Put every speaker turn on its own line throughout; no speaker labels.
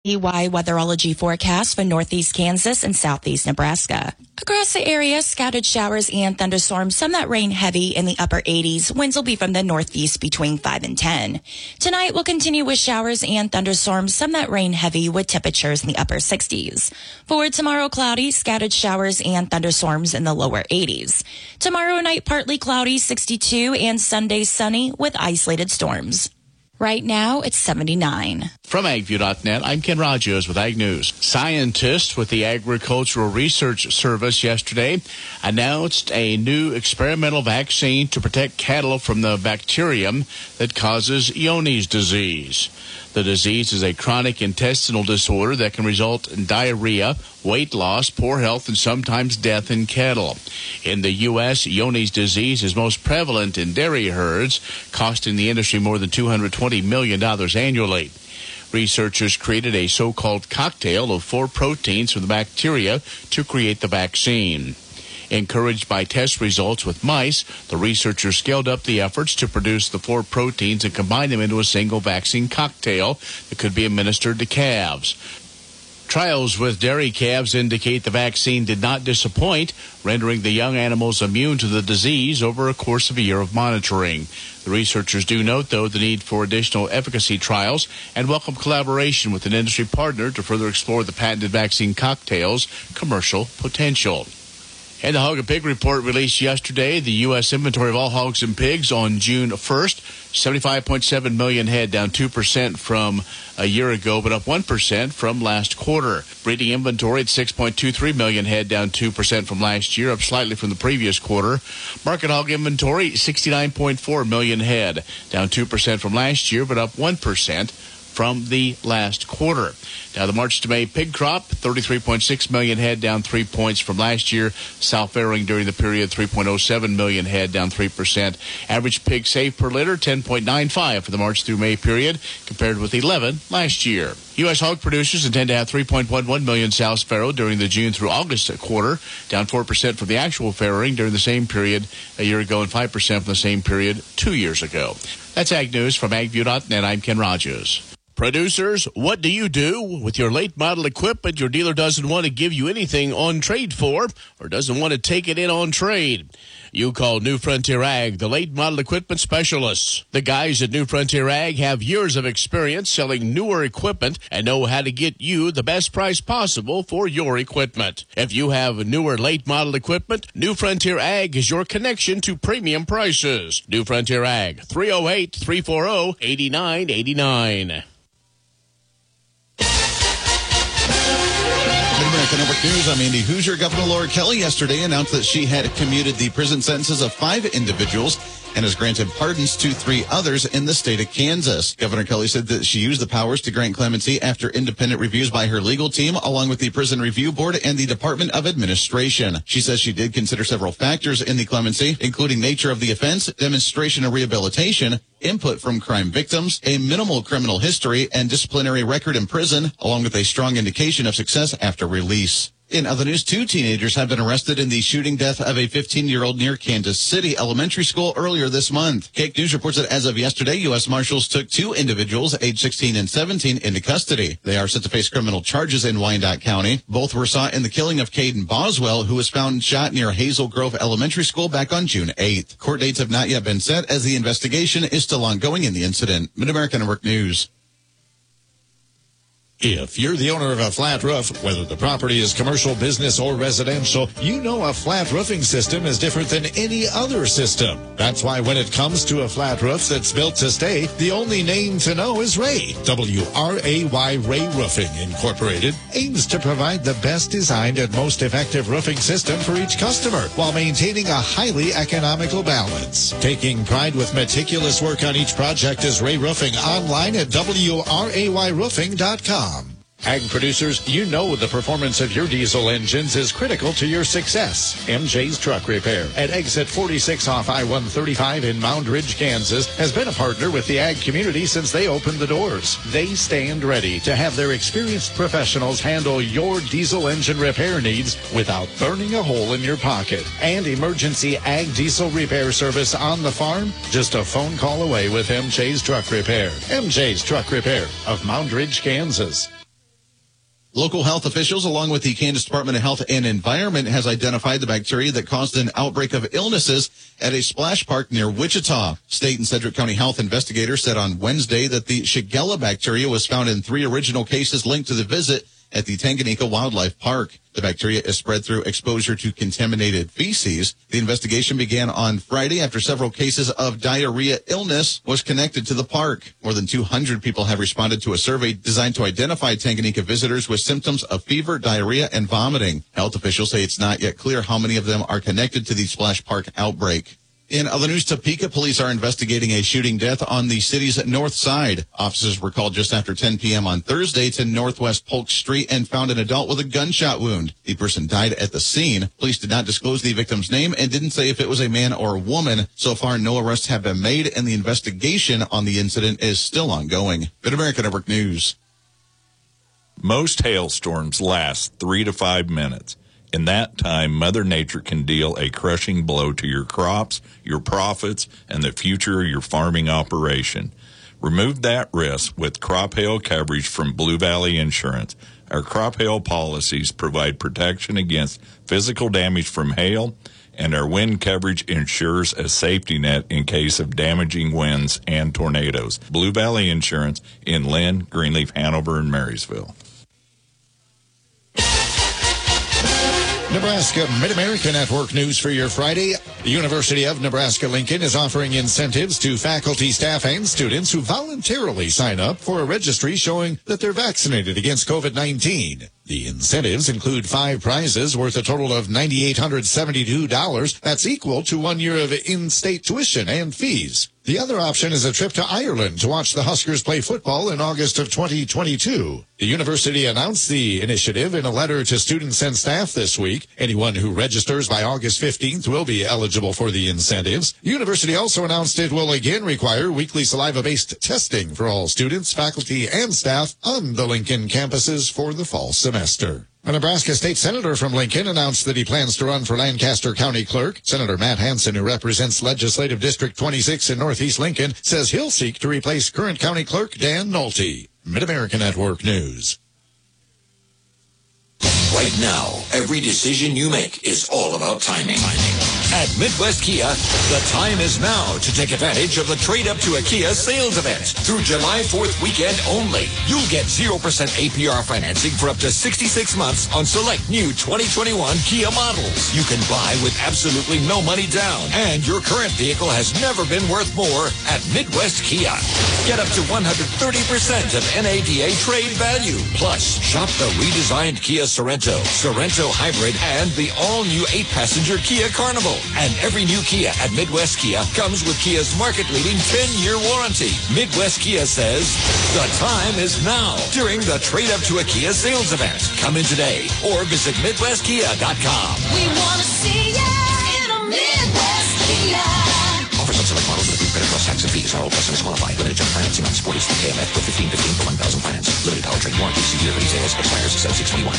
EY weatherology forecast for northeast Kansas and southeast Nebraska. Across the area, scattered showers and thunderstorms, some that rain heavy in the upper 80s. Winds will be from the northeast between 5 and 10. Tonight, we'll continue with showers and thunderstorms, some that rain heavy with temperatures in the upper 60s. For tomorrow, cloudy, scattered showers and thunderstorms in the lower 80s. Tomorrow night, partly cloudy, 62, and Sunday sunny with isolated storms. Right now, it's 79.
From AgView.net, I'm Ken Rogers with Ag News. Scientists with the Agricultural Research Service yesterday announced a new experimental vaccine to protect cattle from the bacterium that causes Johne's disease. The disease is a chronic intestinal disorder that can result in diarrhea, weight loss, poor health, and sometimes death in cattle. In the U.S., Johne's disease is most prevalent in dairy herds, costing the industry more than $220 million annually. Researchers created a so-called cocktail of 4 proteins from the bacteria to create the vaccine. Encouraged by test results with mice, the researchers scaled up the efforts to produce the 4 proteins and combine them into a single vaccine cocktail that could be administered to calves. Trials with dairy calves indicate the vaccine did not disappoint, rendering the young animals immune to the disease over a course of a year of monitoring. The researchers do note, though, the need for additional efficacy trials and welcome collaboration with an industry partner to further explore the patented vaccine cocktail's commercial potential. And the Hog and Pig report released yesterday, the U.S. inventory of all hogs and pigs on June 1st, 75.7 million head, down 2% from a year ago, but up 1% from last quarter. Breeding inventory at 6.23 million head, down 2% from last year, up slightly from the previous quarter. Market hog inventory, 69.4 million head, down 2% from last year, but up 1% from the last quarter. Now, the March to May pig crop, 33.6 million head, down 3 points from last year. South Bearing during the period, 3.07 million head, down 3%. Average pig safe per litter, 10.95 for the March through May period, compared with 11 last year. U.S. hog producers intend to have 3.11 million sow farrow during the June through August quarter, down 4% from the actual farrowing during the same period a year ago and 5% from the same period 2 years ago. That's Ag News from AgView.net. I'm Ken Rogers. Producers, what do you do with your late model equipment your dealer doesn't want to give you anything on trade for or doesn't want to take it in on trade? You call New Frontier Ag, the late model equipment specialists. The guys at New Frontier Ag have years of experience selling newer equipment and know how to get you the best price possible for your equipment. If you have newer late model equipment, New Frontier Ag is your connection to premium prices. New Frontier Ag, 308-340-8989.
Mid-America Network News, I'm Andy Hoosier. Governor Laura Kelly yesterday announced that she had commuted the prison sentences of 5 individuals and has granted pardons to 3 others in the state of Kansas. Governor Kelly said that she used the powers to grant clemency after independent reviews by her legal team, along with the Prison Review Board and the Department of Administration. She says she did consider several factors in the clemency, including nature of the offense, demonstration of rehabilitation, input from crime victims, a minimal criminal history, and disciplinary record in prison, along with a strong indication of success after release. In other news, 2 teenagers have been arrested in the shooting death of a 15-year-old near Kansas City Elementary School earlier this month. Cake News reports that as of yesterday, U.S. Marshals took 2 individuals, aged 16 and 17, into custody. They are set to face criminal charges in Wyandotte County. Both were sought in the killing of Caden Boswell, who was found shot near Hazel Grove Elementary School back on June 8th. Court dates have not yet been set, as the investigation is still ongoing in the incident. Mid-America Network News.
If you're the owner of a flat roof, whether the property is commercial, business, or residential, you know a flat roofing system is different than any other system. That's why when it comes to a flat roof that's built to stay, the only name to know is Ray. W-R-A-Y, Ray Roofing Incorporated aims to provide the best designed and most effective roofing system for each customer while maintaining a highly economical balance. Taking pride with meticulous work on each project is Ray Roofing, online at WRAYroofing.com. Ag producers, you know the performance of your diesel engines is critical to your success. MJ's Truck Repair at exit 46 off I-135 in Mound Ridge, Kansas, has been a partner with the ag community since they opened the doors. They stand ready to have their experienced professionals handle your diesel engine repair needs without burning a hole in your pocket. And emergency ag diesel repair service on the farm, just a phone call away with MJ's Truck Repair. MJ's Truck Repair of Mound Ridge, Kansas.
Local health officials, along with the Kansas Department of Health and Environment, has identified the bacteria that caused an outbreak of illnesses at a splash park near Wichita. State and Sedgwick County health investigators said on Wednesday that the Shigella bacteria was found in 3 original cases linked to the visit at the Tanganyika Wildlife Park. The bacteria is spread through exposure to contaminated feces. The investigation began on Friday after several cases of diarrhea illness was connected to the park. More than 200 people have responded to a survey designed to identify Tanganyika visitors with symptoms of fever, diarrhea, and vomiting. Health officials say it's not yet clear how many of them are connected to the splash park outbreak. In other news, Topeka police are investigating a shooting death on the city's north side. Officers were called just after 10 p.m. on Thursday to Northwest Polk Street and found an adult with a gunshot wound. The person died at the scene. Police did not disclose the victim's name and didn't say if it was a man or a woman. So far, no arrests have been made, and the investigation on the incident is still ongoing. Mid-America Network News.
Most hailstorms last 3 to 5 minutes. In that time, Mother Nature can deal a crushing blow to your crops, your profits, and the future of your farming operation. Remove that risk with crop hail coverage from Blue Valley Insurance. Our crop hail policies provide protection against physical damage from hail, and our wind coverage ensures a safety net in case of damaging winds and tornadoes. Blue Valley Insurance in Lynn, Greenleaf, Hanover, and Marysville.
Nebraska Mid-America Network news for your Friday. The University of Nebraska-Lincoln is offering incentives to faculty, staff, and students who voluntarily sign up for a registry showing that they're vaccinated against COVID-19. The incentives include 5 prizes worth a total of $9,872. That's equal to 1 year of in-state tuition and fees. The other option is a trip to Ireland to watch the Huskers play football in August of 2022. The university announced the initiative in a letter to students and staff this week. Anyone who registers by August 15th will be eligible for the incentives. The university also announced it will again require weekly saliva-based testing for all students, faculty, and staff on the Lincoln campuses for the fall semester. A Nebraska state senator from Lincoln announced that he plans to run for Lancaster County Clerk. Senator Matt Hansen, who represents Legislative District 26 in Northeast Lincoln, says he'll seek to replace current County Clerk Dan Nolte. Mid-America Network News.
Right now, every decision you make is all about timing. At Midwest Kia, the time is now to take advantage of the Trade Up to a Kia sales event. Through July 4th weekend only, you'll get 0% APR financing for up to 66 months on select new 2021 Kia models. You can buy with absolutely no money down, and your current vehicle has never been worth more at Midwest Kia. Get up to 130% of NADA trade value. Plus, shop the redesigned Kia Sorento, Sorento Hybrid, and the all-new 8-passenger Kia Carnival. And every new Kia at Midwest Kia comes with Kia's market-leading 10-year warranty. Midwest Kia says, the time is now during the Trade Up to a Kia sales event. Come in today or visit MidwestKia.com.
We want to see you in a Midwest Kia.
Offers on select models with approved credit plus tax and fees. All customers qualify. Limited term financing on Sportage KMF for $15.15 for $1,000 finance. Limited powertrain warranty. See dealer details. Expires 7/6/21.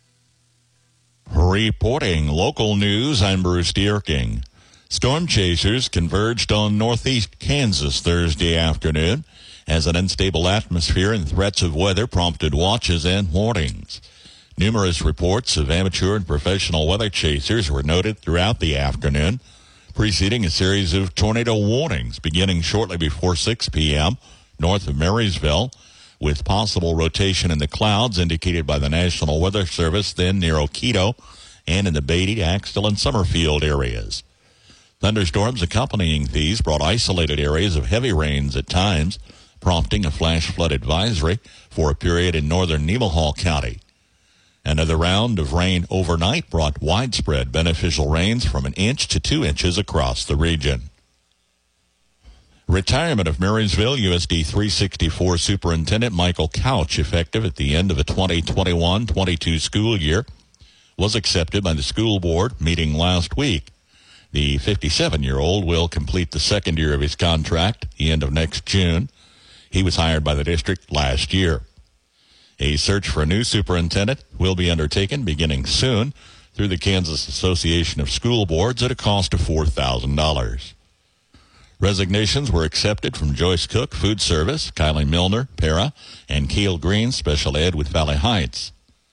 Reporting local news, I'm Bruce Dierking. Storm chasers converged on northeast Kansas Thursday afternoon as an unstable atmosphere and threats of weather prompted watches and warnings. Numerous reports of amateur and professional weather chasers were noted throughout the afternoon, preceding a series of tornado warnings beginning shortly before 6 p.m. north of Marysville, with possible rotation in the clouds indicated by the National Weather Service, then near Oketo and in the Beatty, Axtell, and Summerfield areas. Thunderstorms accompanying these brought isolated areas of heavy rains at times, prompting a flash flood advisory for a period in northern Nemaha County. Another round of rain overnight brought widespread beneficial rains from 1 inch to 2 inches across the region. Retirement of Marysville USD 364 Superintendent Michael Couch, effective at the end of the 2021-22 school year, was accepted by the school board meeting last week. The 57-year-old will complete the second year of his contract at the end of next June. He was hired by the district last year. A search for a new superintendent will be undertaken beginning soon through the Kansas Association of School Boards at a cost of $4,000. Resignations were accepted from Joyce Cook, Food Service, Kylie Milner, Para, and Keel Green, Special Ed with Valley Heights.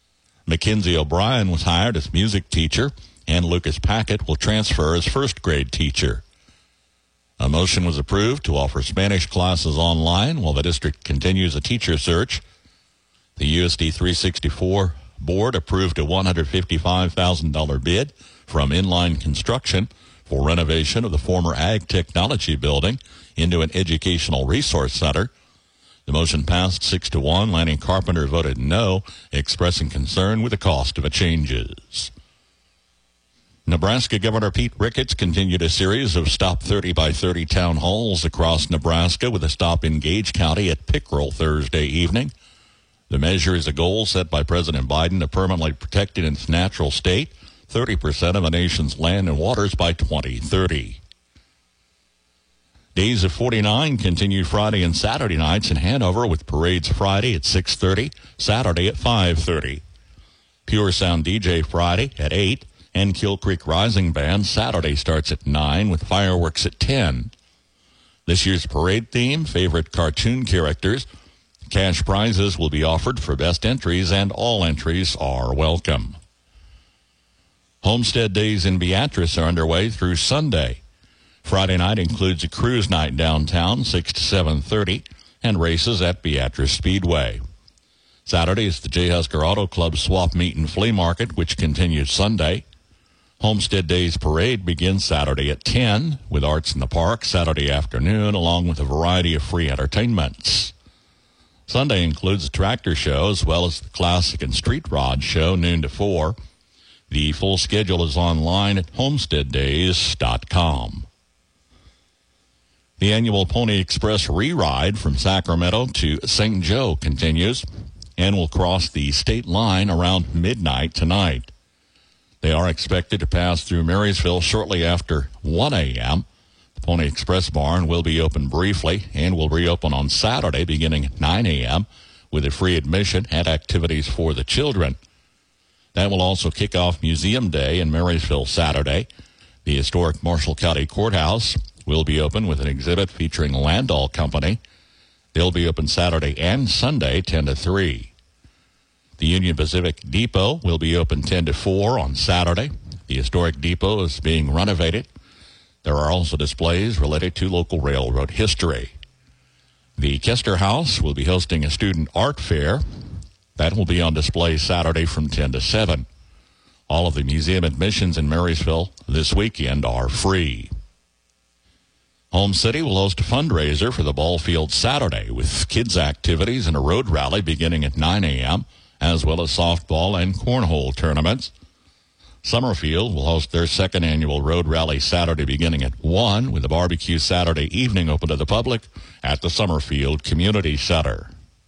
Mackenzie O'Brien was hired as music teacher, and Lucas Packett will transfer as first-grade teacher. A motion was approved to offer Spanish classes online while the district continues a teacher search. The USD 364 board approved a $155,000 bid from Inline Construction for renovation of the former Ag Technology Building into an educational resource center. The motion passed 6-1. Lanny Carpenter voted no, expressing concern with the cost of the changes. Nebraska Governor Pete Ricketts continued a series of Stop 30 by 30 town halls across Nebraska with a stop in Gage County at Pickerel Thursday evening. The measure is a goal set by President Biden to permanently protect in its natural state 30% of the nation's land and waters by 2030. Days of 49 continue Friday and Saturday nights in Hanover with parades Friday at 6:30, Saturday at 5:30. Pure Sound DJ Friday at 8, and Kill Creek Rising Band Saturday starts at 9 with fireworks at 10. This year's parade theme, favorite cartoon characters. Cash prizes will be offered for best entries, and all entries are welcome. Homestead Days in Beatrice are underway through Sunday. Friday night includes a cruise night downtown, 6 to 7:30, and races at Beatrice Speedway. Saturday is the J. Husker Auto Club Swap Meet and Flea Market, which continues Sunday. Homestead Days Parade begins Saturday at 10, with Arts in the Park Saturday afternoon, along with a variety of free entertainments. Sunday includes a tractor show, as well as the Classic and Street Rod Show, noon to 4. The full schedule is online at homesteaddays.com. The annual Pony Express re-ride from Sacramento to St. Joe continues and will cross the state line around midnight tonight. They are expected to pass through Marysville shortly after 1 a.m. The Pony Express barn will be open briefly and will reopen on Saturday beginning at 9 a.m. with a free admission and activities for the children. That will also kick off Museum Day in Marysville Saturday. The historic Marshall County Courthouse will be open with an exhibit featuring Landau Company. They'll be open Saturday and Sunday, 10 to 3. The Union Pacific Depot will be open 10 to 4 on Saturday. The historic depot is being renovated. There are also displays related to local railroad history. The Kester House will be hosting a student art fair. That will be on display Saturday from 10 to 7. All of the museum admissions in Marysville this weekend are free. Home City will host a fundraiser for the ball field Saturday with kids' activities and a road rally beginning at 9 a.m., as well as softball and cornhole tournaments. Summerfield will host their second annual road rally Saturday beginning at 1, with a barbecue Saturday evening open to the public at the Summerfield Community Center.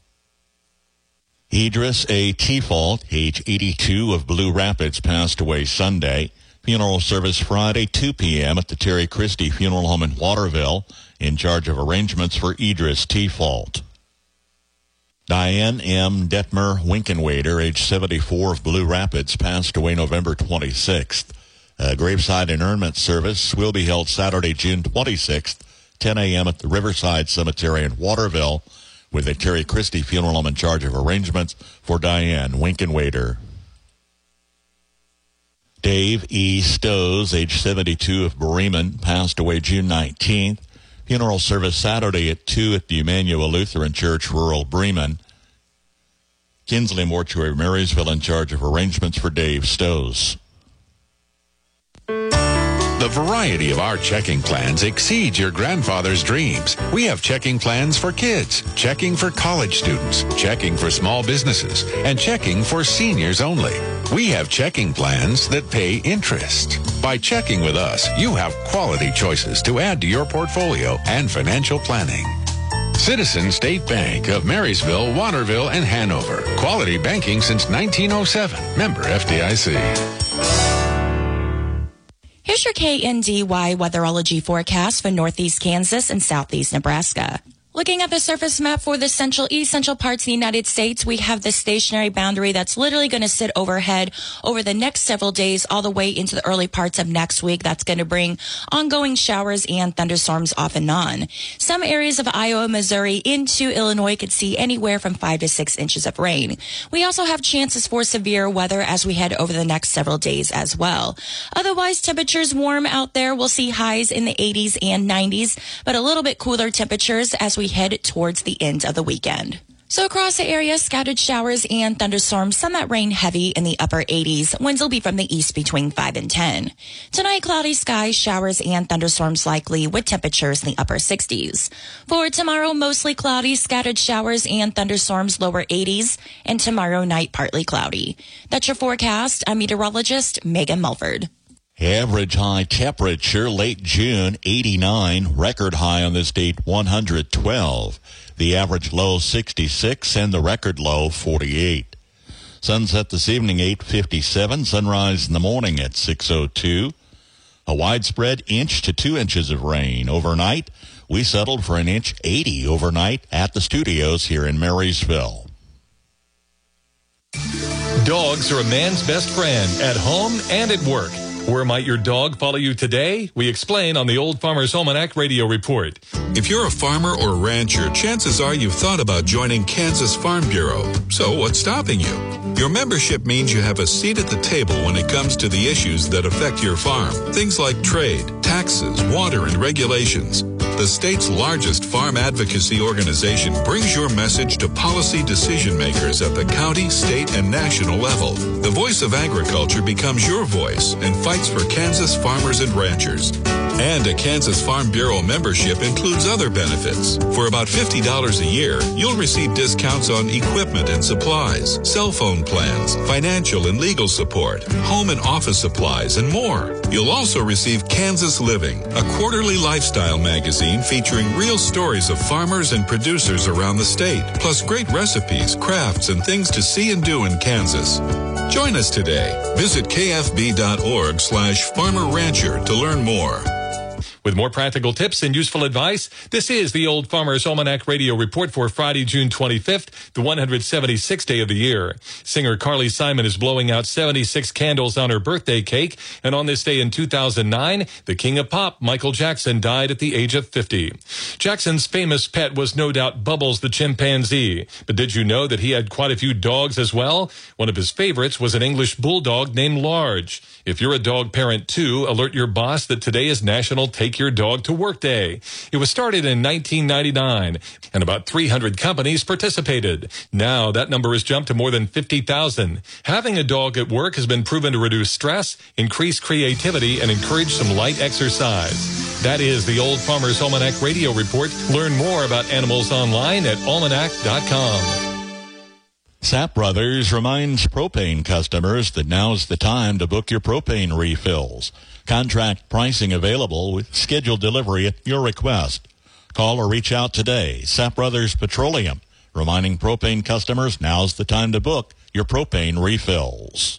Idris A. Tifalt, age 82, of Blue Rapids, passed away Sunday. Funeral service Friday, 2 p.m. at the Terry Christie Funeral Home in Waterville, in charge of arrangements for Idris Tifalt. Diane M. Detmer Winkenwader, age 74, of Blue Rapids, passed away November 26th. A graveside interment service will be held Saturday, June 26th, 10 a.m. at the Riverside Cemetery in Waterville, with the Terry Christie Funeral Home in charge of arrangements for Diane Winkenwader. Dave E. Stowe, age 72, of Bremen, passed away June 19th. Funeral service Saturday at 2 at the Emmanuel Lutheran Church, rural Bremen. Kinsley Mortuary, Marysville, in charge of arrangements for Dave Stowe.
The variety of our checking plans exceeds your grandfather's dreams. We have checking plans for kids, checking for college students, checking for small businesses, and checking for seniors only. We have checking plans that pay interest. By checking with us, you have quality choices to add to your portfolio and financial planning. Citizen State Bank of Marysville, Waterville, and Hanover. Quality banking since 1907. Member FDIC.
Here's your KNDY weatherology forecast for northeast Kansas and southeast Nebraska. Looking at the surface map for the east central parts of the United States, we have the stationary boundary that's literally going to sit overhead over the next several days all the way into the early parts of next week. That's going to bring ongoing showers and thunderstorms off and on. Some areas of Iowa, Missouri into Illinois could see anywhere from 5 to 6 inches of rain. We also have chances for severe weather as we head over the next several days as well. Otherwise, temperatures warm out there. We'll see highs in the 80s and 90s, but a little bit cooler temperatures as we head towards the end of the weekend. So across the area, scattered showers and thunderstorms, some that rain heavy in the upper 80s. Winds will be from the east between 5 and 10. Tonight, cloudy skies, showers and thunderstorms likely with temperatures in the upper 60s. For tomorrow, mostly cloudy, scattered showers and thunderstorms, lower 80s. And tomorrow night, partly cloudy. That's your forecast. I'm meteorologist Megan Mulford.
Average high temperature late June 89, record high on this date 112. The average low 66 and the record low 48. Sunset this evening 8:57, sunrise in the morning at 6:02. A widespread inch to 2 inches of rain. Overnight, we settled for an inch 80 overnight at the studios here in Marysville.
Dogs are a man's best friend at home and at work. Where might your dog follow you today? We explain on the Old Farmer's Almanac Radio Report.
If you're a farmer or rancher, chances are you've thought about joining Kansas Farm Bureau. So what's stopping you? Your membership means you have a seat at the table when it comes to the issues that affect your farm. Things like trade, taxes, water, and regulations. The state's largest farm advocacy organization brings your message to policy decision makers at the county, state, and national level. The voice of agriculture becomes your voice and fights for Kansas farmers and ranchers. And a Kansas Farm Bureau membership includes other benefits. For about $50 a year, you'll receive discounts on equipment and supplies, cell phone plans, financial and legal support, home and office supplies, and more. You'll also receive Kansas Living, a quarterly lifestyle magazine featuring real stories of farmers and producers around the state, plus great recipes, crafts, and things to see and do in Kansas. Join us today. Visit kfb.org/farmer-rancher to learn more.
With more practical tips and useful advice, this is the Old Farmer's Almanac Radio Report for Friday, June 25th, the 176th day of the year. Singer Carly Simon is blowing out 76 candles on her birthday cake, and on this day in 2009, the king of pop, Michael Jackson, died at the age of 50. Jackson's famous pet was no doubt Bubbles the chimpanzee, but did you know that he had quite a few dogs as well? One of his favorites was an English bulldog named Large. If you're a dog parent too, alert your boss that today is National Take Your Dog to Work Day. It was started in 1999, and about 300 companies participated. Now that number has jumped to more than 50,000. Having a dog at work has been proven to reduce stress, increase creativity, and encourage some light exercise. That is the Old Farmer's Almanac Radio Report. Learn more about animals online at almanac.com.
Sapp Brothers reminds propane customers that now's the time to book your propane refills. Contract pricing available with scheduled delivery at your request. Call or reach out today. Sapp Brothers Petroleum, reminding propane customers now's the time to book your propane refills.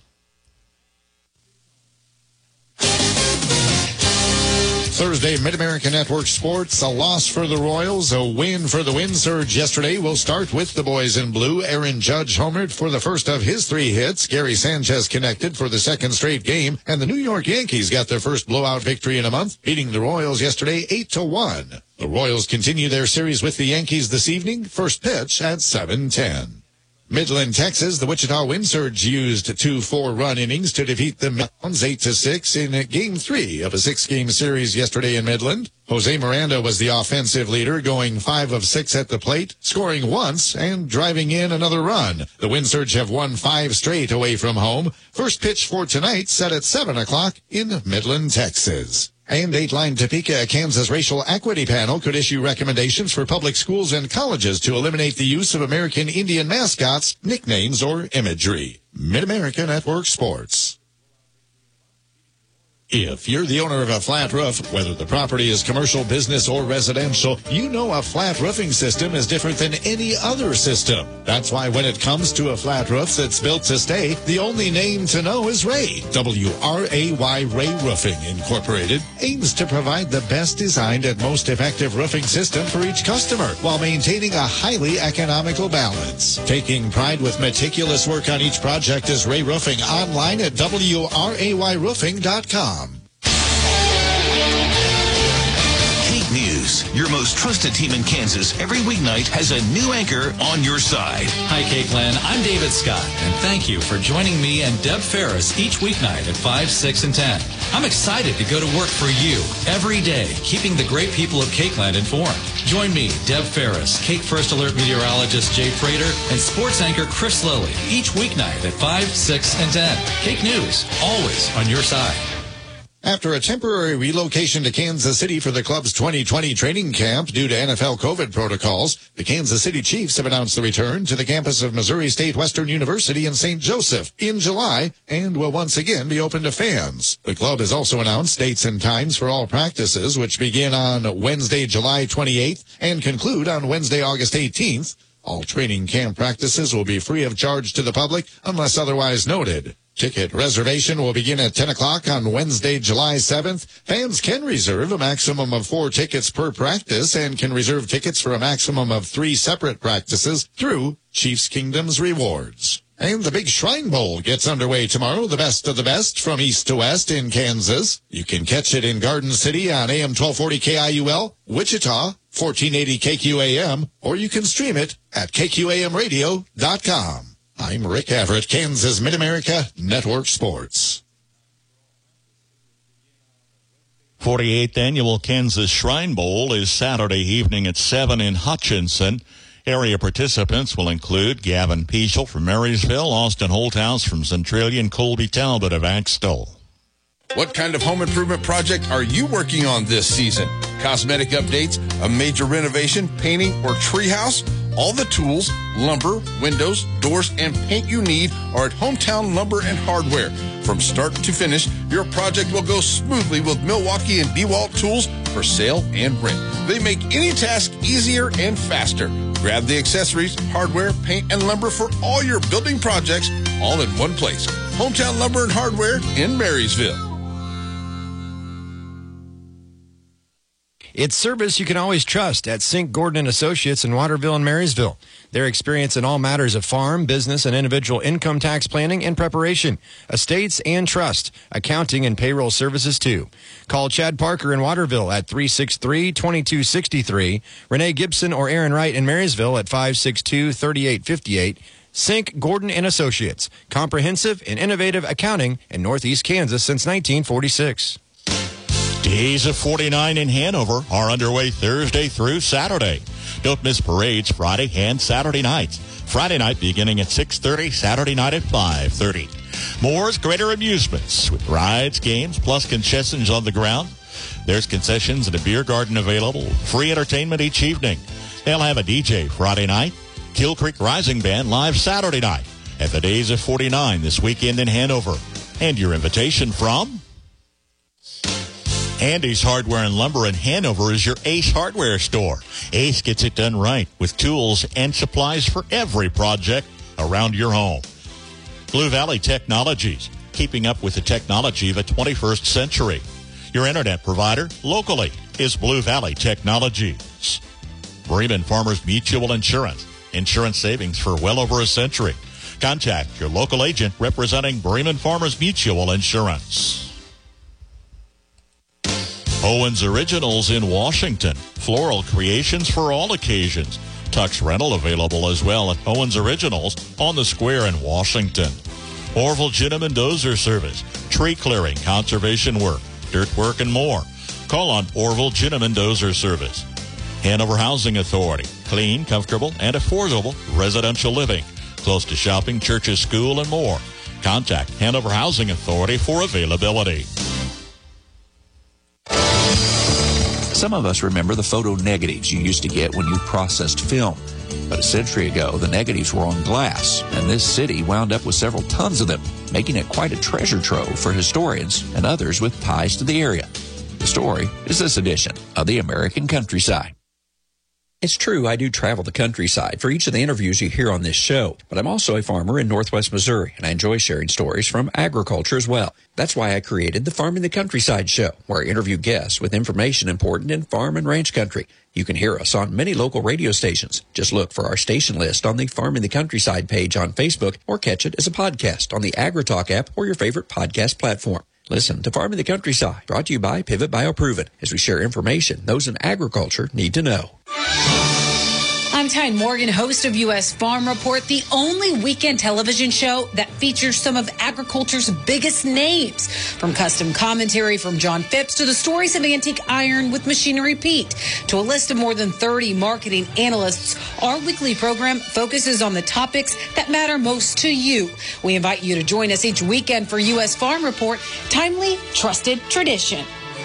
Thursday, Mid-America Network Sports, a loss for the Royals, a win for the Wind Surge yesterday. We'll start with the boys in blue. Aaron Judge homered for the first of his 3 hits. Gary Sanchez connected for the second straight game. And the New York Yankees got their first blowout victory in a month, beating the Royals yesterday 8-1. The Royals continue their series with the Yankees this evening. First pitch at 7:10. Midland, Texas, the Wichita Wind Surge used 2 4-run innings to defeat the Mounds 8-6 in Game 3 of a 6-game series yesterday in Midland. Jose Miranda was the offensive leader, going 5 of 6 at the plate, scoring once and driving in another run. The Wind Surge have won 5 straight away from home. First pitch for tonight set at 7 o'clock in Midland, Texas. And Dateline Topeka, a Kansas racial equity panel could issue recommendations for public schools and colleges to eliminate the use of American Indian mascots, nicknames, or imagery. Mid-America Network Sports. If you're the owner of a flat roof, whether the property is commercial, business, or residential, you know a flat roofing system is different than any other system. That's why when it comes to a flat roof that's built to stay, the only name to know is Ray. W-R-A-Y, Ray Roofing Incorporated aims to provide the best designed and most effective roofing system for each customer while maintaining a highly economical balance. Taking pride with meticulous work on each project is Ray Roofing, online at WRAYroofing.com.
Kate News, your most trusted team in Kansas, every weeknight has a new anchor on your side.
Hi, Kate Glenn. I'm David Scott, and thank you for joining me and Deb Ferris each weeknight at 5, 6, and 10. I'm excited to go to work for you every day, keeping the great people of Cakeland informed. Join me, Deb Ferris, Cake First Alert meteorologist Jay Prater, and sports anchor Chris Lilly each weeknight at 5, 6, and 10. Cake News, always on your side.
After a temporary relocation to Kansas City for the club's 2020 training camp due to NFL COVID protocols, the Kansas City Chiefs have announced the return to the campus of Missouri State Western University in St. Joseph in July and will once again be open to fans. The club has also announced dates and times for all practices, which begin on Wednesday, July 28th and conclude on Wednesday, August 18th. All training camp practices will be free of charge to the public unless otherwise noted. Ticket reservation will begin at 10 o'clock on Wednesday, July 7th. Fans can reserve a maximum of 4 tickets per practice and can reserve tickets for a maximum of 3 separate practices through Chiefs Kingdom's Rewards. And the Big Shrine Bowl gets underway tomorrow, the best of the best from east to west in Kansas. You can catch it in Garden City on AM 1240 KIUL, Wichita, 1480 KQAM, or you can stream it at KQAMradio.com. I'm Rick Everett, Kansas Mid-America Network Sports.
48th Annual Kansas Shrine Bowl is Saturday evening at 7 in Hutchinson. Area participants will include Gavin Peschel from Marysville, Austin Holthouse from Centralia, and Colby Talbot of Axtell.
What kind of home improvement project are you working on this season? Cosmetic updates, a major renovation, painting, or treehouse? All the tools, lumber, windows, doors, and paint you need are at Hometown Lumber and Hardware. From start to finish, your project will go smoothly with Milwaukee and DeWalt tools for sale and rent. They make any task easier and faster. Grab the accessories, hardware, paint, and lumber for all your building projects, all in one place. Hometown Lumber and Hardware in Marysville.
It's service you can always trust at Sink Gordon & Associates in Waterville and Marysville. Their experience in all matters of farm, business, and individual income tax planning and preparation, estates and trust, accounting and payroll services too. Call Chad Parker in Waterville at 363-2263, Renee Gibson or Aaron Wright in Marysville at 562-3858. Sink Gordon & Associates, comprehensive and innovative accounting in Northeast Kansas since 1946.
Days of 49 in Hanover are underway Thursday through Saturday. Don't miss parades Friday and Saturday nights. Friday night beginning at 6:30, Saturday night at 5:30. Moore's Greater Amusements with rides, games, plus concessions on the ground. There's concessions and a beer garden available. Free entertainment each evening. They'll have a DJ Friday night. Kill Creek Rising Band live Saturday night at the Days of 49 this weekend in Hanover. And your invitation from Andy's Hardware and Lumber in Hanover is your Ace Hardware store. Ace gets it done right with tools and supplies for every project around your home. Blue Valley Technologies, keeping up with the technology of the 21st century. Your internet provider locally is Blue Valley Technologies. Bremen Farmers Mutual Insurance, insurance savings for well over a century. Contact your local agent representing Bremen Farmers Mutual Insurance. Owens Originals in Washington. Floral creations for all occasions. Tux rental available as well at Owens Originals on the square in Washington. Orville Gym and Dozer Service. Tree clearing, conservation work, dirt work, and more. Call on Orville Gym and Dozer Service. Hanover Housing Authority. Clean, comfortable, and affordable residential living. Close to shopping, churches, school, and more. Contact Hanover Housing Authority for availability.
Some of us remember the photo negatives you used to get when you processed film. But a century ago, the negatives were on glass, and this city wound up with several tons of them, making it quite a treasure trove for historians and others with ties to the area. The story is this edition of the American Countryside. It's true, I do travel the countryside for each of the interviews you hear on this show, but I'm also a farmer in Northwest Missouri, and I enjoy sharing stories from agriculture as well. That's why I created the Farming the Countryside show, where I interview guests with information important in farm and ranch country. You can hear us on many local radio stations. Just look for our station list on the Farming the Countryside page on Facebook, or catch it as a podcast on the AgriTalk app or your favorite podcast platform. Listen to Farming the Countryside, brought to you by Pivot BioProven, as we share information those in agriculture need to know.
I'm Tyne Morgan, host of U.S. Farm Report, the only weekend television show that features some of agriculture's biggest names. From custom commentary from John Phipps to the stories of antique iron with Machinery Pete to a list of more than 30 marketing analysts, our weekly program focuses on the topics that matter most to you. We invite you to join us each weekend for U.S. Farm Report, timely, trusted tradition.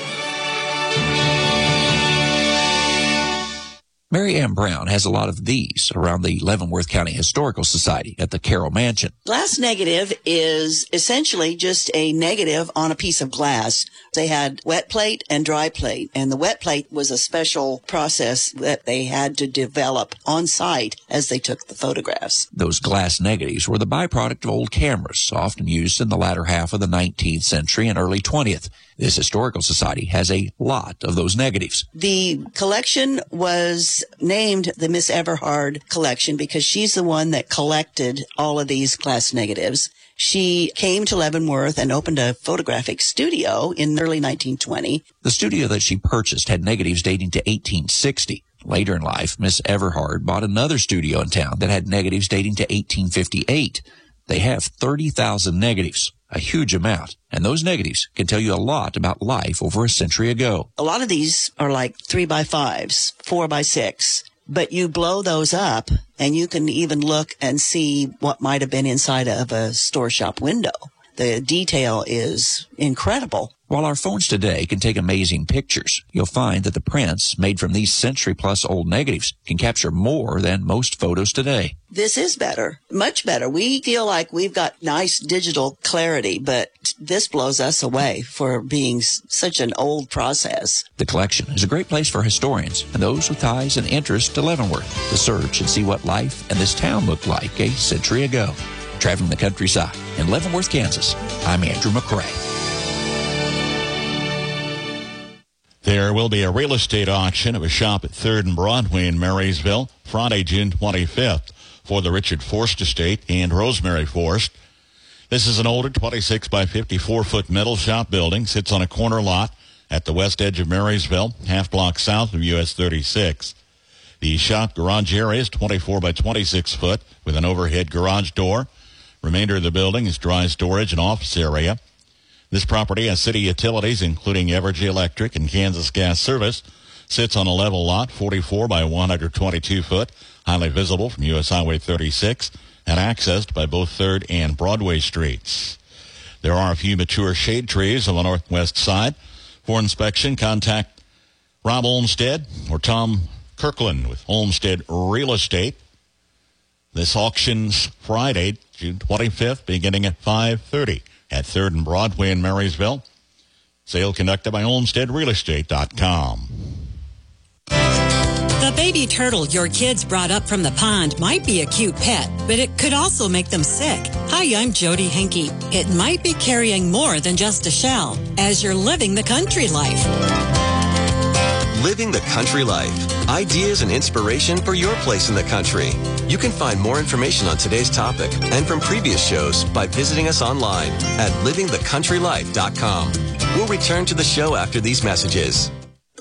Mary Ann Brown has a lot of these around the Leavenworth County Historical Society at the Carroll Mansion.
Glass negative is essentially just a negative on a piece of glass. They had wet plate and dry plate, and the wet plate was a special process that they had to develop on site as they took the photographs.
Those glass negatives were the byproduct of old cameras, often used in the latter half of the 19th century and early 20th. This historical society has a lot of those negatives.
The collection was named the Miss Everhard collection because she's the one that collected all of these glass negatives. She came to Leavenworth and opened a photographic studio in early 1920.
The studio that she purchased had negatives dating to 1860. Later in life, Miss Everhard bought another studio in town that had negatives dating to 1858. They have 30,000 negatives, a huge amount, and those negatives can tell you a lot about life over a century ago.
A lot of these are like 3x5s, 4x6, but you blow those up and you can even look and see what might have been inside of a store shop window. The detail is incredible.
While our phones today can take amazing pictures, you'll find that the prints made from these century-plus old negatives can capture more than most photos today.
This is better, much better. We feel like we've got nice digital clarity, but this blows us away for being such an old process.
The collection is a great place for historians and those with ties and interest to Leavenworth to search and see what life in this town looked like a century ago. Traveling the countryside in Leavenworth, Kansas, I'm Andrew McCrae.
There will be a real estate auction of a shop at 3rd and Broadway in Marysville Friday, June 25th for the Richard Forst Estate and Rosemary Forst. This is an older 26 by 54-foot metal shop building, sits on a corner lot at the west edge of Marysville, half block south of US 36. The shop garage area is 24 by 26 foot with an overhead garage door. Remainder of the building is dry storage and office area. This property has city utilities, including Evergy Electric and Kansas Gas Service. Sits on a level lot, 44 by 122 foot, highly visible from U.S. Highway 36, and accessed by both 3rd and Broadway streets. There are a few mature shade trees on the northwest side. For inspection, contact Rob Olmsted or Tom Kirkland with Olmsted Real Estate. This auction's Friday, June 25th, beginning at 5:30 at 3rd and Broadway in Marysville. Sale conducted by OlmstedRealEstate.com.
The baby turtle your kids brought up from the pond might be a cute pet, but it could also make them sick. Hi, I'm Jody Henke. It might be carrying more than just a shell as you're living the country life.
Living the country life. Ideas and inspiration for your place in the country. You can find more information on today's topic and from previous shows by visiting us online at livingthecountrylife.com. We'll return to the show after these messages.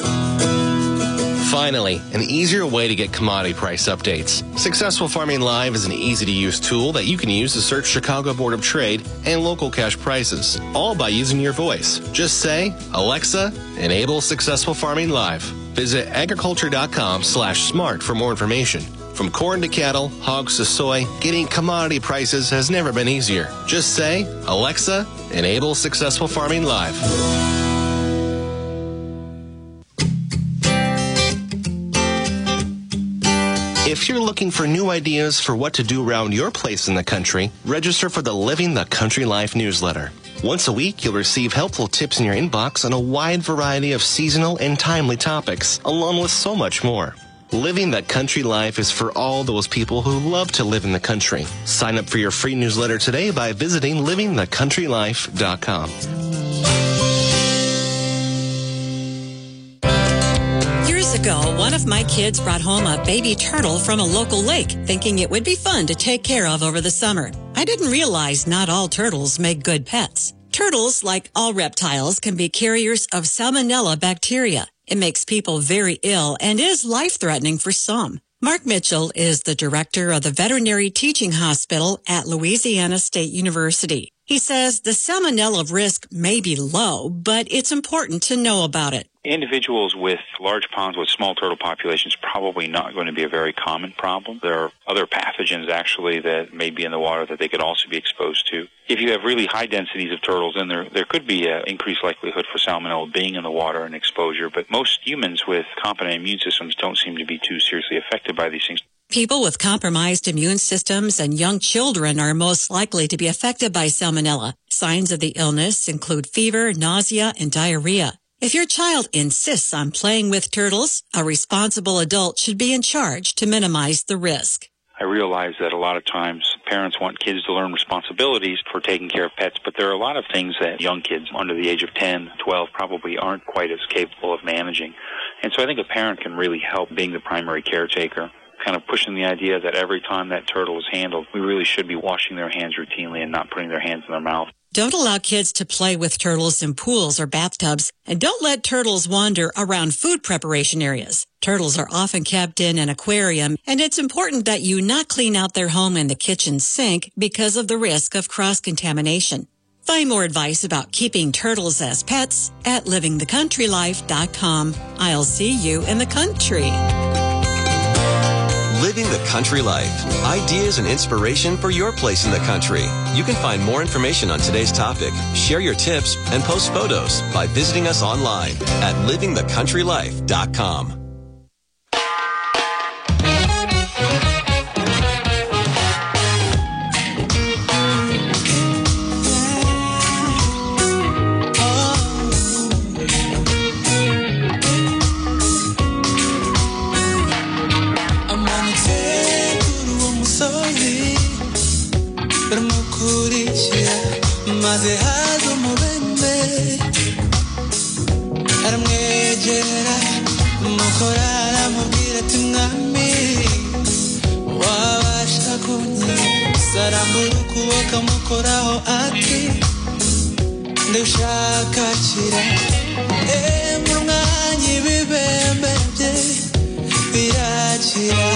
Finally, an easier way to get commodity price updates. Successful Farming Live is an easy-to-use tool that you can use to search Chicago Board of Trade and local cash prices, all by using your voice. Just say, Alexa, enable Successful Farming Live. Visit agriculture.com/smart for more information. From corn to cattle, hogs to soy, getting commodity prices has never been easier. Just say, Alexa, enable Successful Farming Live.
If
you're looking for new ideas for what to do around your place in the country, register for the Living the Country Life newsletter. Once a week, you'll receive helpful tips in your inbox on a wide variety of seasonal and timely topics, along with so much more. Living the Country Life is for all those people who love to live in the country. Sign up for your free newsletter today by visiting livingthecountrylife.com.
Years ago, one of my kids brought home a baby turtle from a local lake, thinking it would be fun to take care of over the summer. I didn't realize not all turtles make good pets. Turtles, like all reptiles, can be carriers of Salmonella bacteria. It makes people very ill and is life-threatening for some. Mark Mitchell is the director of the Veterinary Teaching Hospital at Louisiana State University. He says the Salmonella risk may be low, but it's important to know about it.
Individuals with large ponds with small turtle populations probably not going to be a very common problem. There are other pathogens actually that may be in the water that they could also be exposed to. If you have really high densities of turtles, then there could be an increased likelihood for salmonella being in the water and exposure, but most humans with competent immune systems don't seem to be too seriously affected by these things.
People with compromised immune systems and young children are most likely to be affected by Salmonella. Signs of the illness include fever, nausea, and diarrhea. If your child insists on playing with turtles, a responsible adult should be in charge to minimize the risk.
I realize that a lot of times parents want kids to learn responsibilities for taking care of pets, but there are a lot of things that young kids under the age of 10, 12 probably aren't quite as capable of managing. And so I think a parent can really help being the primary caretaker, kind of pushing the idea that every time that turtle is handled, we really should be washing their hands routinely and not putting their hands in their mouth.
Don't allow kids to play with turtles in pools or bathtubs, and don't let turtles wander around food preparation areas. Turtles are often kept in an aquarium, and it's important that you not clean out their home in the kitchen sink because of the risk of cross-contamination. Find more advice about keeping turtles as pets at livingthecountrylife.com. I'll see you in the country.
Living the Country Life. Ideas and inspiration for your place in the country. You can find more information on today's topic, share your tips, and post photos by visiting us online at livingthecountrylife.com.
maze haza umubembe aramwegera umukora aramubwira ati mwami wabasha kunyisa arambura ukuboko amukoraho ati ndushakakira mu mwanya ibibembe bye birakira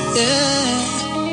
Yeah.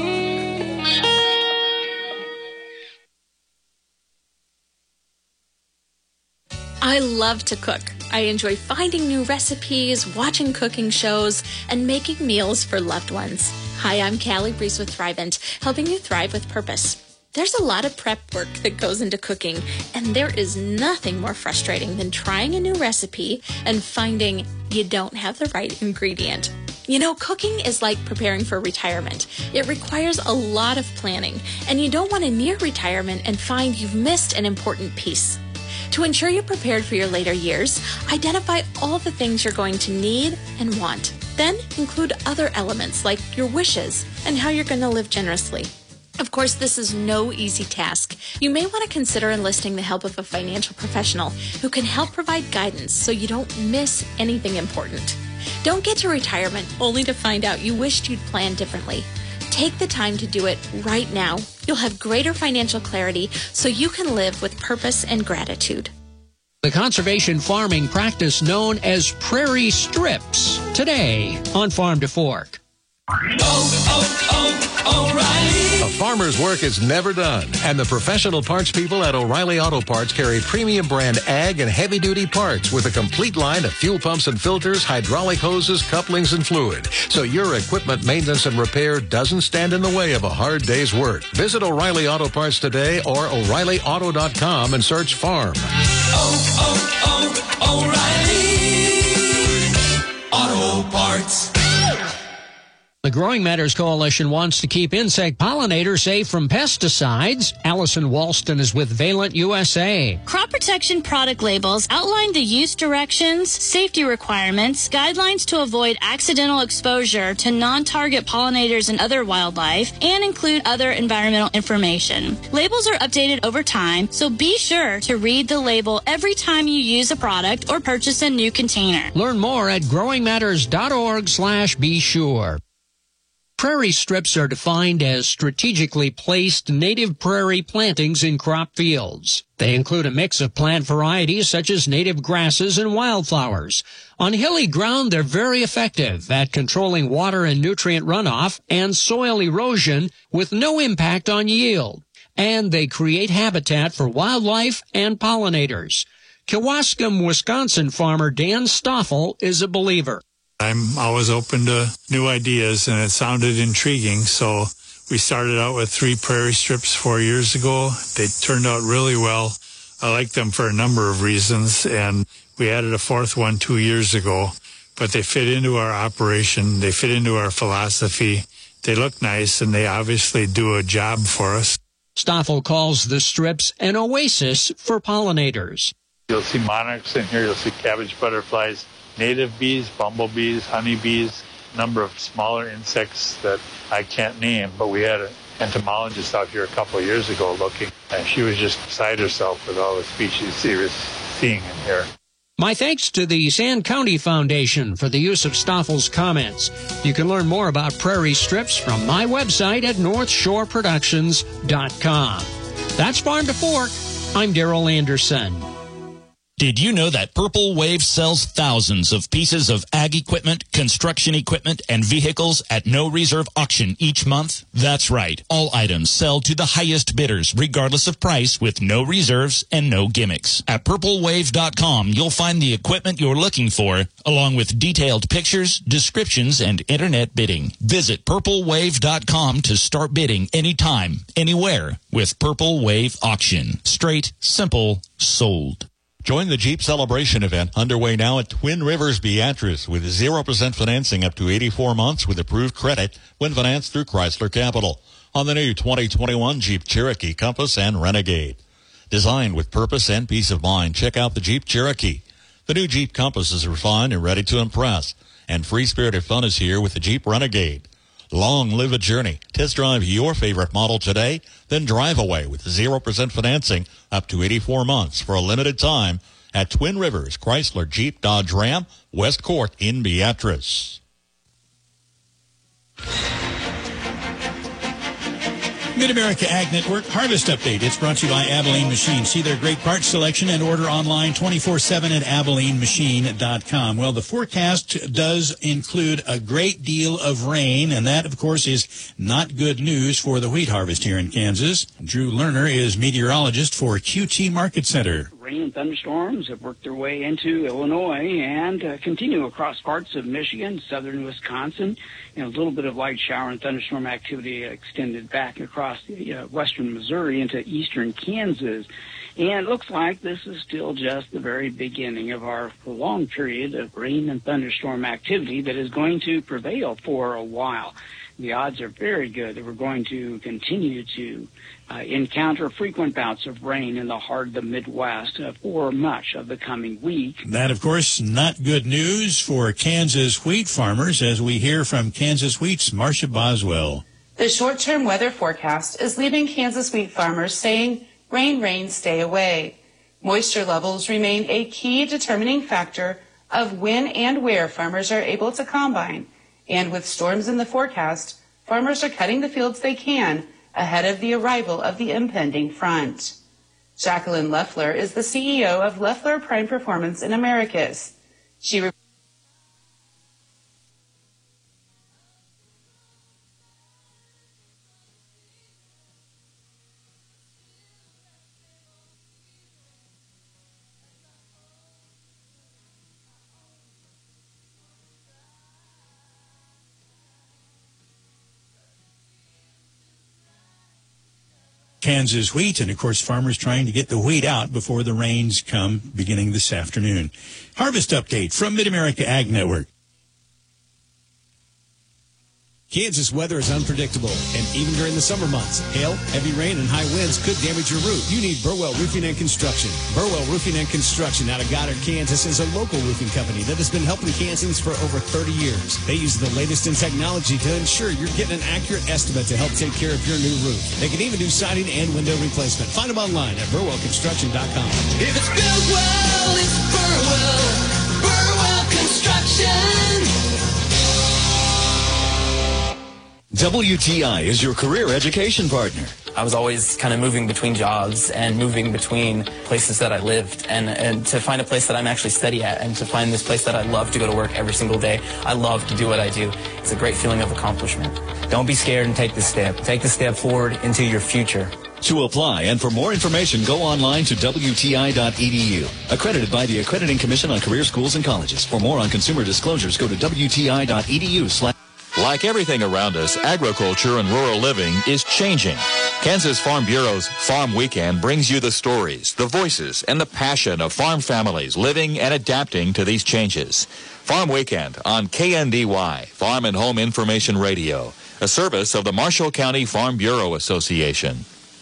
I love to cook. I enjoy finding new recipes, watching cooking shows, and making meals for loved ones. Hi, I'm Callie Breeze with Thrivent, helping you thrive with purpose. There's a lot of prep work that goes into cooking, and there is nothing more frustrating than trying a new recipe and finding you don't have the right ingredient. You know, cooking is like preparing for retirement. It requires a lot of planning, and you don't want to near retirement and find you've missed an important piece. To ensure you're prepared for your later years, identify all the things you're going to need and want. Then include other elements like your wishes and how you're going to live generously. Of course, this is no easy task. You may want to consider enlisting the help of a financial professional who can help provide guidance so you don't miss anything important. Don't get to retirement only to find out you wished you'd planned differently. Take the time to do it right now. You'll have greater financial clarity so you can live with purpose and gratitude.
The conservation farming practice known as prairie strips. Today on Farm to Fork.
O'Reilly. A farmer's work is never done, and the professional parts people at O'Reilly Auto Parts carry premium brand ag and heavy-duty parts with a complete line of fuel pumps and filters, hydraulic hoses, couplings, and fluid. So your equipment maintenance and repair doesn't stand in the way of a hard day's work. Visit O'Reilly Auto Parts today or O'ReillyAuto.com and search farm.
O'Reilly Auto Parts.
The Growing Matters Coalition wants to keep insect pollinators safe from pesticides. Allison Walston is with Valent USA.
Crop protection product labels outline the use directions, safety requirements, guidelines to avoid accidental exposure to non-target pollinators and other wildlife, and include other environmental information. Labels are updated over time, so be sure to read the label every time you use a product or purchase a new container.
Learn more at growingmatters.org/be sure. Prairie strips are defined as strategically placed native prairie plantings in crop fields. They include a mix of plant varieties such as native grasses and wildflowers. On hilly ground, they're very effective at controlling water and nutrient runoff and soil erosion with no impact on yield. And they create habitat for wildlife and pollinators. Kewaskum, Wisconsin farmer Dan Stoffel is a believer.
I'm always open to new ideas, and it sounded intriguing, so we started out with 3 prairie strips 4 years ago. They turned out really well. I like them for a number of reasons, and we added a 4th one 2 years ago, but they fit into our operation. They fit into our philosophy. They look nice, and they obviously do a job for us.
Stoffel calls the strips an oasis for pollinators.
You'll see monarchs in here. You'll see cabbage butterflies, native bees, bumblebees, honeybees, a number of smaller insects that I can't name, but we had an entomologist out here a couple of years ago looking, and she was just beside herself with all the species she was seeing in here.
My thanks to the Sand County Foundation for the use of Stoffel's comments. You can learn more about prairie strips from my website at northshoreproductions.com. That's Farm to Fork. I'm Darrell Anderson.
Did you know that Purple Wave sells thousands of pieces of ag equipment, construction equipment, and vehicles at no reserve auction each month? That's right. All items sell to the highest bidders, regardless of price, with no reserves and no gimmicks. At purplewave.com, you'll find the equipment you're looking for, along with detailed pictures, descriptions, and internet bidding. Visit purplewave.com to start bidding anytime, anywhere with Purple Wave Auction. Straight, simple, sold.
Join the Jeep Celebration event underway now at Twin Rivers Beatrice with 0% financing up to 84 months with approved credit when financed through Chrysler Capital on the new 2021 Jeep Cherokee, Compass, and Renegade. Designed with purpose and peace of mind, check out the Jeep Cherokee. The new Jeep Compass is refined and ready to impress, and free-spirited fun is here with the Jeep Renegade. Long live a journey. Test drive your favorite model today, then drive away with 0% financing up to 84 months for a limited time at Twin Rivers Chrysler Jeep Dodge Ram, West Court in Beatrice.
Mid-America Ag Network Harvest Update. It's brought to you by Abilene Machine. See their great parts selection and order online 24/7 at AbileneMachine.com. Well, the forecast does include a great deal of rain, and that, of course, is not good news for the wheat harvest here in Kansas. Drew Lerner is meteorologist for QT Market Center.
Rain and thunderstorms have worked their way into Illinois and continue across parts of Michigan, southern Wisconsin, and a little bit of light shower and thunderstorm activity extended back across western Missouri into eastern Kansas. And it looks like this is still just the very beginning of our prolonged period of rain and thunderstorm activity that is going to prevail for a while. The odds are very good that we're going to continue to encounter frequent bouts of rain in the heart of the Midwest for much of the coming week.
That, of course, not good news for Kansas wheat farmers, as we hear from Kansas Wheat's Marcia Boswell.
The short-term weather forecast is leaving Kansas wheat farmers saying, rain, rain, stay away. Moisture levels remain a key determining factor of when and where farmers are able to combine. And with storms in the forecast, farmers are cutting the fields they can ahead of the arrival of the impending front. Jacqueline Leffler is the CEO of Leffler Prime Performance in Americas. She
Kansas wheat, and of course farmers trying to get the wheat out before the rains come beginning this afternoon. Harvest update from Mid-America Ag Network.
Kansas weather is unpredictable, and even during the summer months, hail, heavy rain, and high winds could damage your roof. You need Burwell Roofing and Construction. Burwell Roofing and Construction out of Goddard, Kansas is a local roofing company that has been helping Kansans for over 30 years. They use the latest in technology to ensure you're getting an accurate estimate to help take care of your new roof. They can even do siding and window replacement. Find them online at burwellconstruction.com.
If it's built well, it's Burwell. Burwell Construction.
WTI is your career education partner.
I was always kind of moving between jobs and moving between places that I lived, and to find a place that I'm actually steady at, and to find this place that I love to go to work every single day. I love to do what I do. It's a great feeling of accomplishment. Don't be scared and take the step. Take the step forward into your future.
To apply and for more information, go online to WTI.edu. Accredited by the Accrediting Commission on Career Schools and Colleges. For more on consumer disclosures, go to WTI.edu/.
Like everything around us, agriculture and rural living is changing. Kansas Farm Bureau's Farm Weekend brings you the stories, the voices, and the passion of farm families living and adapting to these changes. Farm Weekend on KNDY, Farm and Home Information Radio, a service of the Marshall County Farm Bureau Association.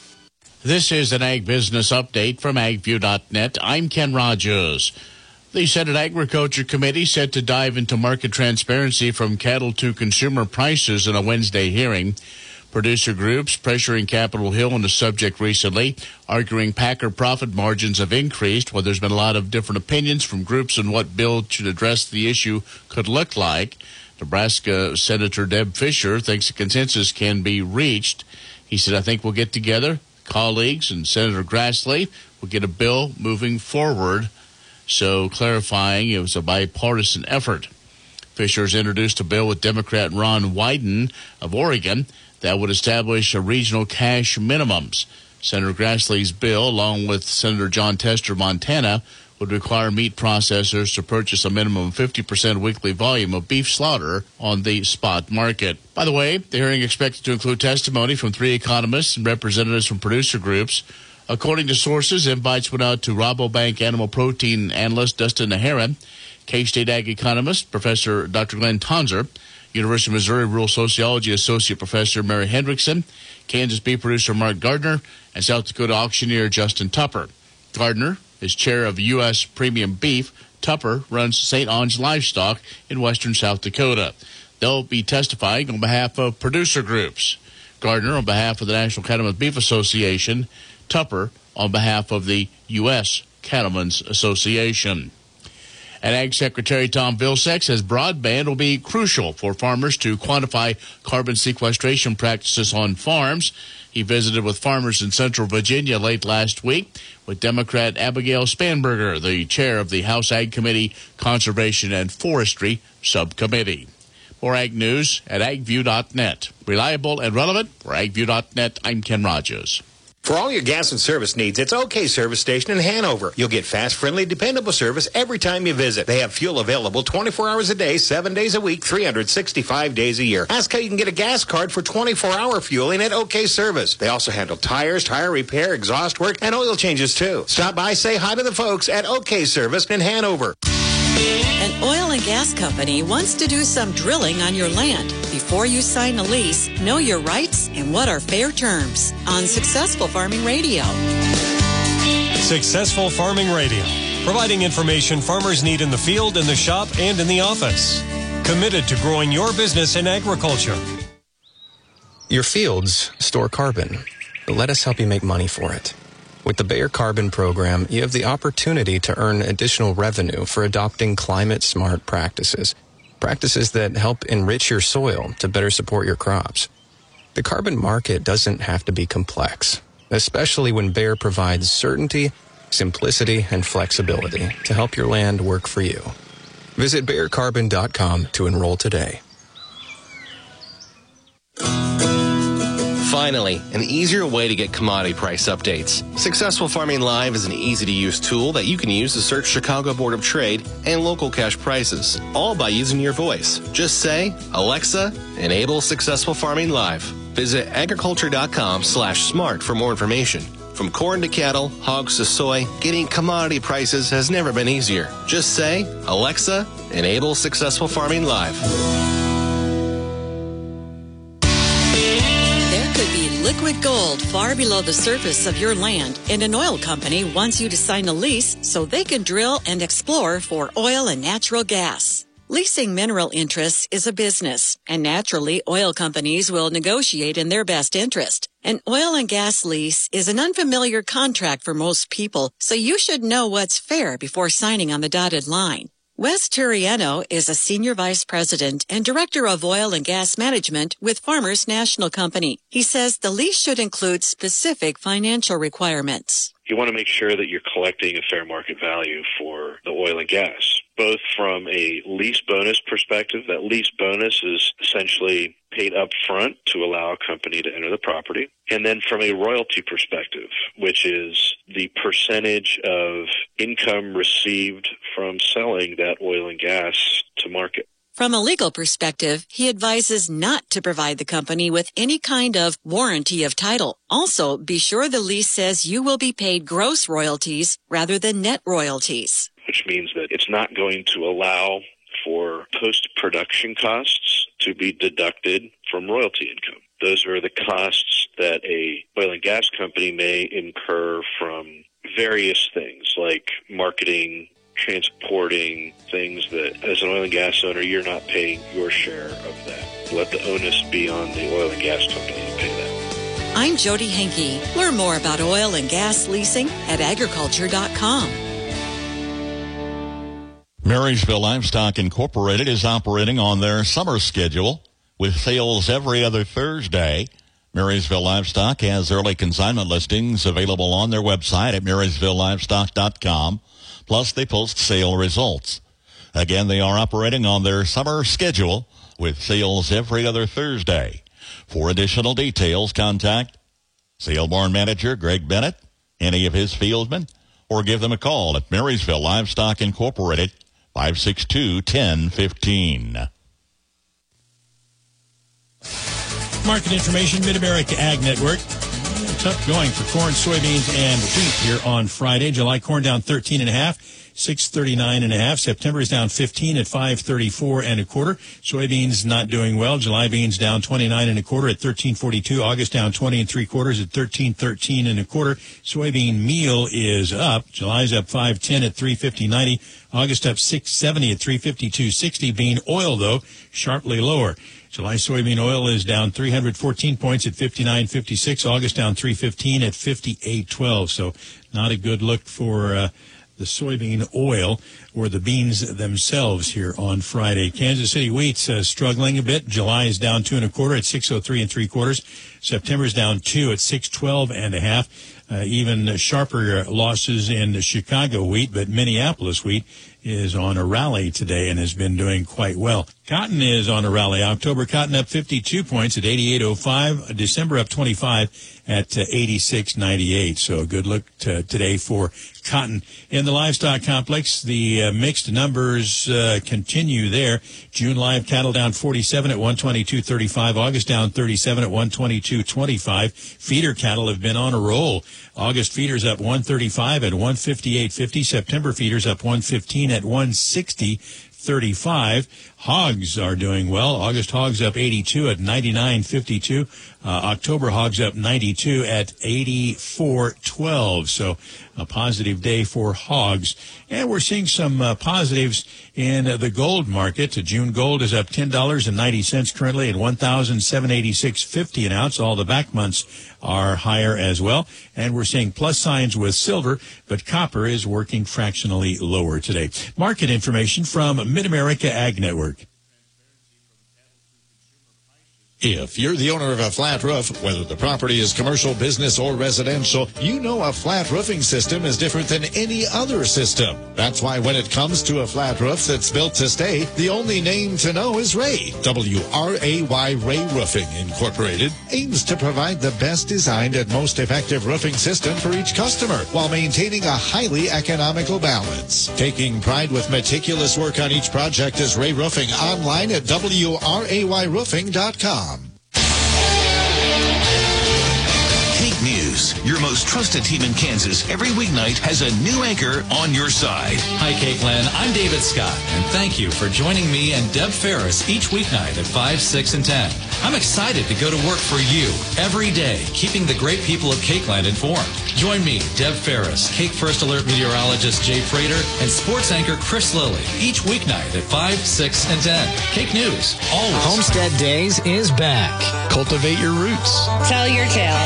This is an Ag Business Update from AgView.net. I'm Ken Rogers. The Senate Agriculture Committee set to dive into market transparency from cattle to consumer prices in a Wednesday hearing. Producer groups pressuring Capitol Hill on the subject recently, arguing packer profit margins have increased, while there's been a lot of different opinions from groups on what bill should address the issue could look like. Nebraska Senator Deb Fischer thinks a consensus can be reached. He said, I think we'll get together, colleagues, and Senator Grassley will get a bill moving forward. So clarifying it was a bipartisan effort. Fisher's introduced a bill with Democrat Ron Wyden of Oregon that would establish a regional cash minimums. Senator Grassley's bill, along with Senator John Tester of Montana, would require meat processors to purchase a minimum of 50% weekly volume of beef slaughter on the spot market. By the way, the hearing expected to include testimony from 3 economists and representatives from producer groups. According to sources, invites went out to Rabobank animal protein analyst Dustin Nahara, K-State Ag economist Professor Dr. Glenn Tonzer, University of Missouri Rural Sociology Associate Professor Mary Hendrickson, Kansas beef producer Mark Gardner, and South Dakota auctioneer Justin Tupper. Gardner is chair of U.S. Premium Beef. Tupper runs St. Ange Livestock in western South Dakota. They'll be testifying on behalf of producer groups. Gardner on behalf of the National Cattlemen's Beef Association, Tupper on behalf of the U.S. Cattlemen's Association.
And Ag Secretary Tom Vilsack says broadband will be crucial for farmers to quantify carbon sequestration practices on farms. He visited with farmers in Central Virginia late last week with Democrat Abigail Spanberger, the chair of the House Ag Committee Conservation and Forestry Subcommittee. For Ag News at agview.net. Reliable and relevant for agview.net, I'm Ken Rogers.
For all your gas and service needs, it's OK Service Station in Hanover. You'll get fast, friendly, dependable service every time you visit. They have fuel available 24 hours a day, 7 days a week, 365 days a year. Ask how you can get a gas card for 24-hour fueling at OK Service. They also handle tires, tire repair, exhaust work, and oil changes too. Stop by, say hi to the folks at OK Service in Hanover.
An oil and gas company wants to do some drilling on your land. Before you sign a lease, know your rights and what are fair terms on Successful Farming Radio.
Successful Farming Radio, providing information farmers need in the field, in the shop, and in the office. Committed to growing your business in agriculture.
Your fields store carbon. Let us help you make money for it. With the Bayer Carbon Program, you have the opportunity to earn additional revenue for adopting climate-smart practices. Practices that help enrich your soil to better support your crops. The carbon market doesn't have to be complex, especially when Bayer provides certainty, simplicity, and flexibility to help your land work for you. Visit BayerCarbon.com to enroll today.
Finally, an easier way to get commodity price updates. Successful Farming Live is an easy-to-use tool that you can use to search Chicago Board of Trade and local cash prices, all by using your voice. Just say, Alexa, enable Successful Farming Live. Visit agriculture.com/smart for more information. From corn to cattle, hogs to soy, getting commodity prices has never been easier. Just say, Alexa, enable Successful Farming Live.
Liquid gold far below the surface of your land, and an oil company wants you to sign a lease so they can drill and explore for oil and natural gas. Leasing mineral interests is a business, and naturally, oil companies will negotiate in their best interest. An oil and gas lease is an unfamiliar contract for most people, so you should know what's fair before signing on the dotted line. Wes Turiano is a Senior Vice President and Director of Oil and Gas Management with Farmers National Company. He says the lease should include specific financial requirements.
You want to make sure that you're collecting a fair market value for the oil and gas, both from a lease bonus perspective. That lease bonus is essentially paid up front to allow a company to enter the property. And then from a royalty perspective, which is the percentage of income received from selling that oil and gas to market.
From a legal perspective, he advises not to provide the company with any kind of warranty of title. Also, be sure the lease says you will be paid gross royalties rather than net royalties.
Which means that it's not going to allow for post-production costs to be deducted from royalty income. Those are the costs that a oil and gas company may incur from various things like marketing, transporting, things that as an oil and gas owner, you're not paying your share of that. Let the onus be on the oil and gas company to pay that.
I'm Jody Henke. Learn more about oil and gas leasing at agriculture.com.
Marysville Livestock Incorporated is operating on their summer schedule with sales every other Thursday. Marysville Livestock has early consignment listings available on their website at marysvillelivestock.com. Plus, they post sale results. Again, they are operating on their summer schedule with sales every other Thursday. For additional details, contact Sale Barn Manager Greg Bennett, any of his fieldmen, or give them a call at Marysville Livestock Incorporated, 562-1015.
Market information, Mid-America Ag Network. Tough going for corn, soybeans, and wheat here on Friday. July corn down 13.5, 639.5. September is down 15 at 534.25. Soybeans not doing well. July beans down 29.25 at 1342. August down 20 3/4 at 1313.25. Soybean meal is up. July's up 510 at 350.90. August up 670 at 352.60. Bean oil though sharply lower. July soybean oil is down 314 points at 59.56. August down 315 at 58.12. So not a good look for the soybean oil or the beans themselves here on Friday. Kansas City wheat's struggling a bit. July is down 2 1/4 at 603 3/4. September's down 2 at 612 1/2. Even sharper losses in Chicago wheat, but Minneapolis wheat is on a rally today and has been doing quite well. Cotton is on a rally. October cotton up 52 points at 88.05. December up 25 at 86.98. So a good look today for cotton. In the livestock complex, the mixed numbers continue there. June live cattle down 47 at 122.35. August down 37 at 122.25. Feeder cattle have been on a roll. August feeders up 135 at 158.50. September feeders up 115 at 160.35. Hogs are doing well. August hogs up 82 at 99.52. October hogs up 92 at 84.12. So a positive day for hogs. And we're seeing some positives in the gold market. June gold is up $10.90 currently at $1,786.50 an ounce. All the back months are higher as well. And we're seeing plus signs with silver, but copper is working fractionally lower today. Market information from Mid-America Ag Network.
If you're the owner of a flat roof, whether the property is commercial, business, or residential, you know a flat roofing system is different than any other system. That's why when it comes to a flat roof that's built to stay, the only name to know is Ray. W-R-A-Y, Ray Roofing Incorporated aims to provide the best designed and most effective roofing system for each customer while maintaining a highly economical balance. Taking pride with meticulous work on each project is Ray Roofing, online at WRAYroofing.com.
Cake News, your most trusted team in Kansas, every weeknight has a new anchor on your side.
Hi, Cakeland. I'm David Scott, and thank you for joining me and Deb Ferris each weeknight at 5, 6, and 10. I'm excited to go to work for you every day, keeping the great people of Cakeland informed. Join me, Deb Ferris, Cake First Alert meteorologist Jay Frater, and sports anchor Chris Lilly each weeknight at 5, 6, and 10. Cake News, always.
Homestead Days is back. Cultivate your roots.
Tell your tale.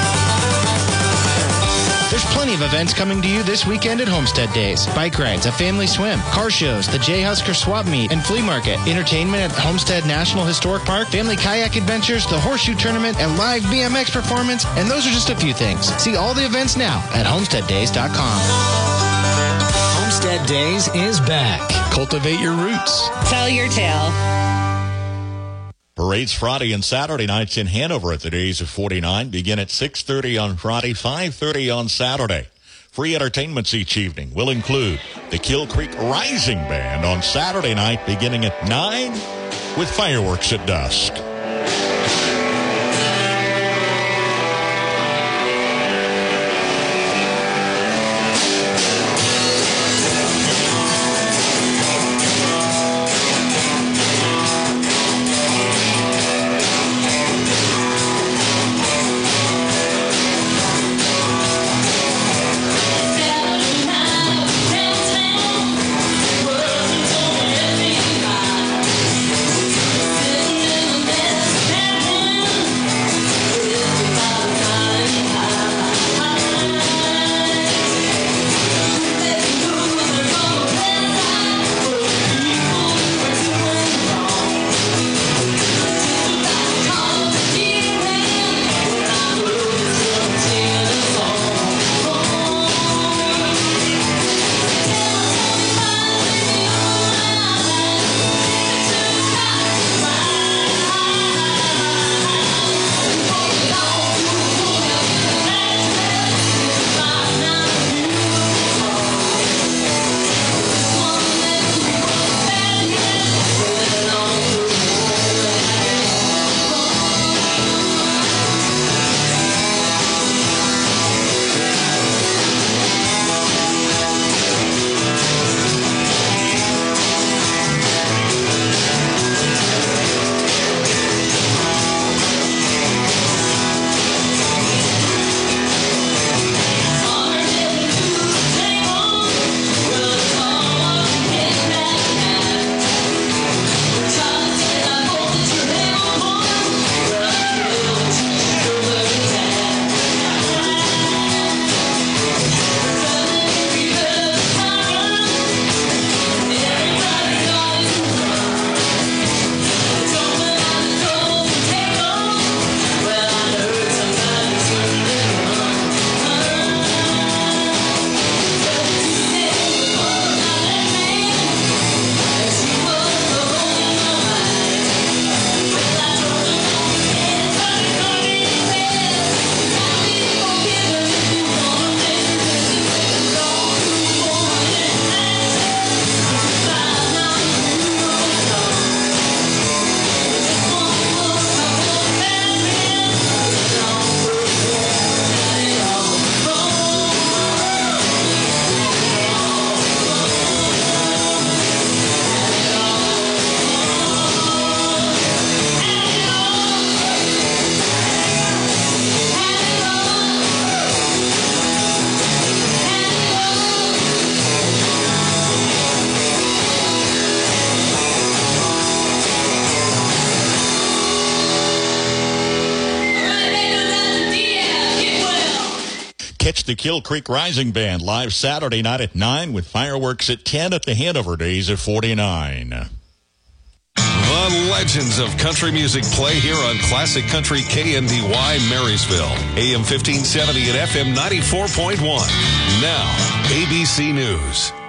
There's plenty of events coming to you this weekend at Homestead Days. Bike rides, a family swim, car shows, the Jay Husker Swap Meet and Flea Market, entertainment at Homestead National Historic Park, family kayak adventures, the Horseshoe Tournament, and live BMX performance, and those are just a few things. See all the events now at homesteaddays.com.
Homestead Days is back. Cultivate your roots.
Tell your tale.
Parades Friday and Saturday nights in Hanover at the Days of 49 begin at 6:30 on Friday, 5:30 on Saturday. Free entertainments each evening will include the Kill Creek Rising Band on Saturday night beginning at 9 with fireworks at dusk. the Kill Creek Rising Band, live Saturday night at 9 with fireworks at 10 at the Hanover Days at 49.
The legends of country music play here on Classic Country KNDY Marysville, AM 1570 and FM 94.1. Now, ABC News.